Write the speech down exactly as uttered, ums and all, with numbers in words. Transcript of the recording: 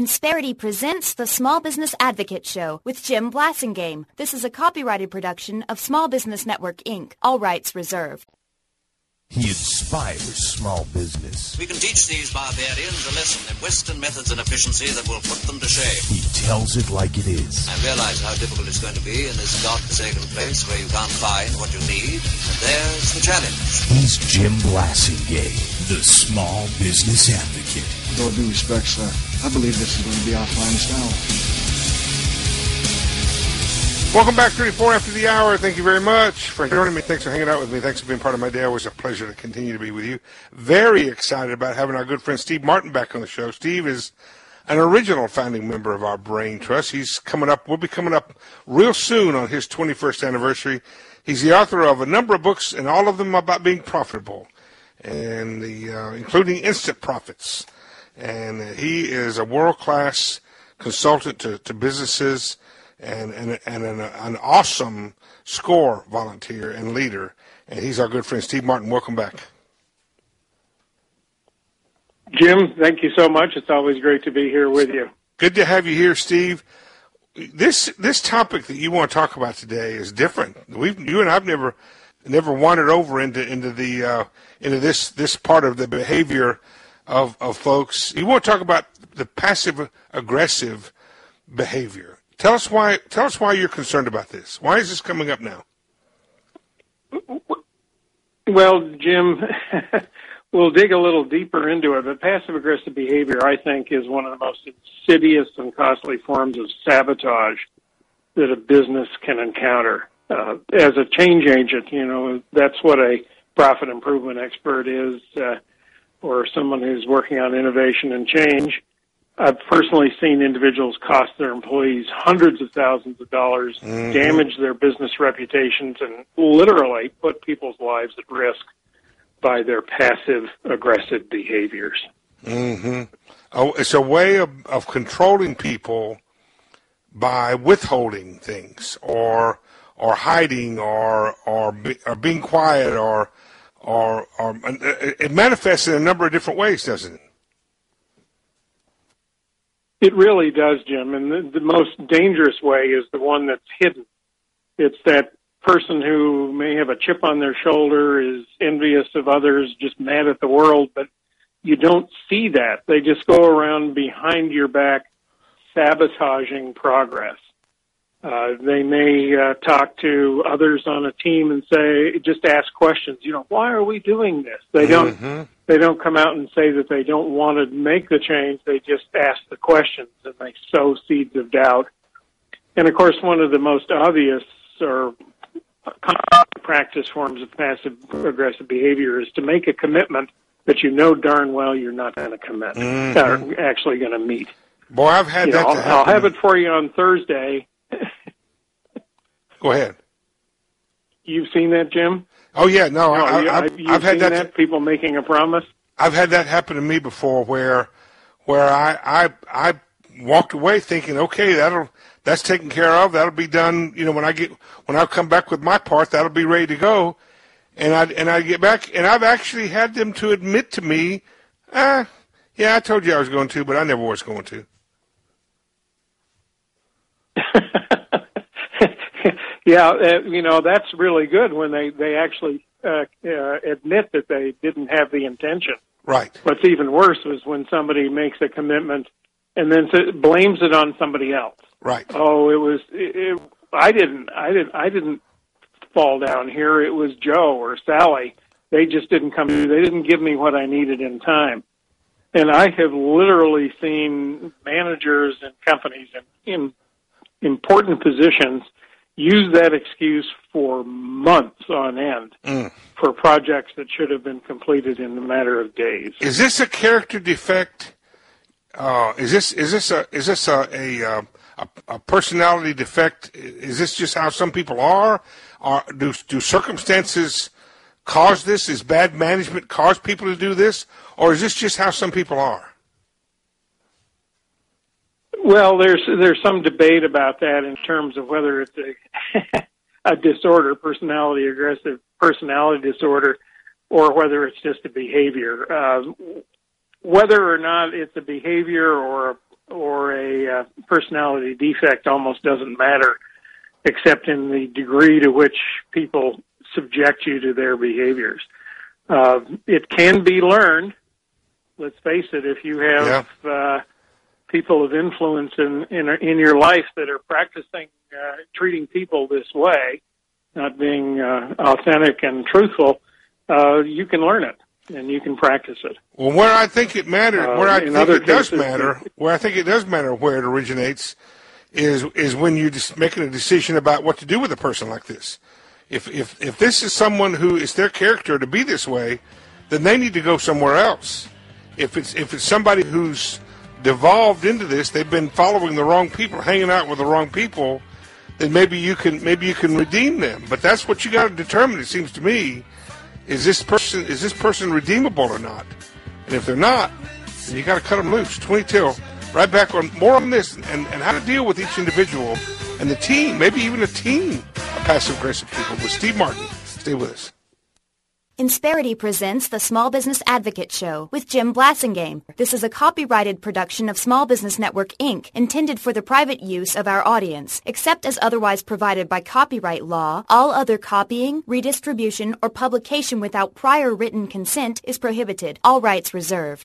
Insperity presents the Small Business Advocate Show with Jim Blasingame. This is a copyrighted production of Small Business Network, Incorporated. All rights reserved. He inspires small business. We can teach these barbarians a lesson in Western methods and efficiency that will put them to shame. He tells it like it is. I realize how difficult it's going to be in this godforsaken place where you can't find what you need, and there's the challenge. He's Jim Blasingame, the Small Business Advocate. With all due respect, sir, I believe this is going to be our finest hour. Welcome back, thirty-four after the hour. Thank you very much for joining me. Thanks for hanging out with me. Thanks for being part of my day. Always a pleasure to continue to be with you. Very excited about having our good friend Steve Martin back on the show. Steve is an original founding member of our Brain Trust. He's coming up, we'll be coming up real soon on his twenty-first anniversary. He's the author of a number of books, and all of them about being profitable, and the uh, including Instant Profits. And uh, he is a world-class consultant to, to businesses, and and, and an, an awesome SCORE volunteer and leader. And he's our good friend, Steve Martin. Welcome back. Jim, thank you so much. It's always great to be here with you. Good to have you here, Steve. This this topic that you want to talk about today is different. We've you and I've never never wandered over into into the uh, into this this part of the behavior of of folks. You want to talk about the passive aggressive behavior. Tell us why. Tell us why you're concerned about this. Why is this coming up now? Well, Jim, we'll dig a little deeper into it. But passive-aggressive behavior, I think, is one of the most insidious and costly forms of sabotage that a business can encounter. Uh, as a change agent, you know, that's what a profit improvement expert is, uh, or someone who's working on innovation and change. I've personally seen individuals cost their employees hundreds of thousands of dollars, mm-hmm. damage their business reputations, and literally put people's lives at risk by their passive-aggressive behaviors. Mm-hmm. Oh, it's a way of, of controlling people by withholding things, or or hiding, or or, be, or being quiet, or or or it manifests in a number of different ways, doesn't it? It really does, Jim, and the, the most dangerous way is the one that's hidden. It's that person who may have a chip on their shoulder, is envious of others, just mad at the world, but you don't see that. They just go around behind your back sabotaging progress. Uh, they may uh, talk to others on a team and say, just ask questions. You know, why are we doing this? They don't. Mm-hmm. They don't come out and say that they don't want to make the change. They just ask the questions, and they sow seeds of doubt. And of course, one of the most obvious or practice forms of passive aggressive behavior is to make a commitment that you know darn well you're not going to commit, mm-hmm. or actually going to meet. Boy, I've had you that. Know, to I'll, happen. I'll have it for you on Thursday. Go ahead. You've seen that, Jim? Oh yeah, no, no I, you, I've, you've I've had seen that. that. People making a promise. I've had that happen to me before, where where I I I walked away thinking, okay, that'll that's taken care of. That'll be done. You know, when I get when I come back with my part, that'll be ready to go. And I and I get back, and I've actually had them to admit to me, ah, yeah, I told you I was going to, but I never was going to. Yeah, uh, you know, that's really good when they, they actually uh, uh, admit that they didn't have the intention. Right. What's even worse is when somebody makes a commitment and then blames it on somebody else. Right. Oh, it was it, it, I didn't I didn't I didn't fall down here. It was Joe or Sally. They just didn't come. They didn't give me what I needed in time. And I have literally seen managers and companies in, in important positions use that excuse for months on end mm. for projects that should have been completed in a matter of days. Is this a character defect? Uh, is this is this a is this a a, a a personality defect? Is this just how some people are? Or do do circumstances cause this? Is bad management cause people to do this, or is this just how some people are? Well, there's there's some debate about that in terms of whether it's a, a disorder, personality aggressive personality disorder, or whether it's just a behavior. Uh, whether or not it's a behavior or or uh, personality defect almost doesn't matter, except in the degree to which people subject you to their behaviors. Uh, it can be learned. Let's face it, if you have yeah. uh, people of influence in, in in your life that are practicing uh, treating people this way, not being uh, authentic and truthful, uh, you can learn it and you can practice it. Well, where I think it matters, uh, where I think it does cases, matter, where I think it does matter where it originates, is is when you're just making a decision about what to do with a person like this. If if if this is someone who is their character to be this way, then they need to go somewhere else. If it's if it's somebody who's devolved into this, they've been following the wrong people, hanging out with the wrong people, then maybe you can maybe you can redeem them. But that's what you got to determine. It seems to me, is this person is this person redeemable or not? And if they're not, then you got to cut them loose. twenty till, right back on more on this and, and how to deal with each individual and the team, maybe even a team of passive aggressive people. With Steve Martin, stay with us. Insperity presents the Small Business Advocate Show with Jim Blasingame. This is a copyrighted production of Small Business Network, Incorporated, intended for the private use of our audience. Except as otherwise provided by copyright law, all other copying, redistribution, or publication without prior written consent is prohibited. All rights reserved.